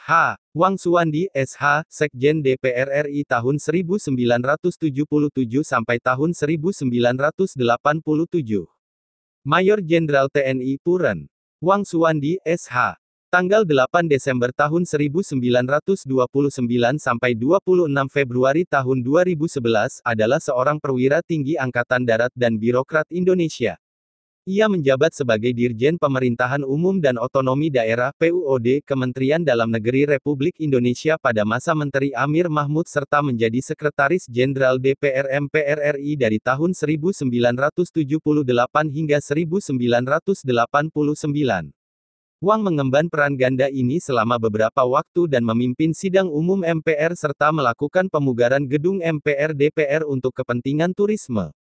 H. Wang Suwandi, SH, Sekjen DPR RI tahun 1977 sampai tahun 1987. Mayor Jenderal TNI Puren. Wang Suwandi, SH. Tanggal 8 Desember tahun 1929 sampai 26 Februari tahun 2011, adalah seorang perwira tinggi Angkatan Darat dan birokrat Indonesia. Ia menjabat sebagai Dirjen Pemerintahan Umum dan Otonomi Daerah (PUOD) Kementerian Dalam Negeri Republik Indonesia pada masa Menteri Amir Mahmud serta menjadi Sekretaris Jenderal DPR MPR RI dari tahun 1978 hingga 1989. Wang mengemban peran ganda ini selama beberapa waktu dan memimpin sidang umum MPR serta melakukan pemugaran gedung MPR DPR untuk kepentingan turisme.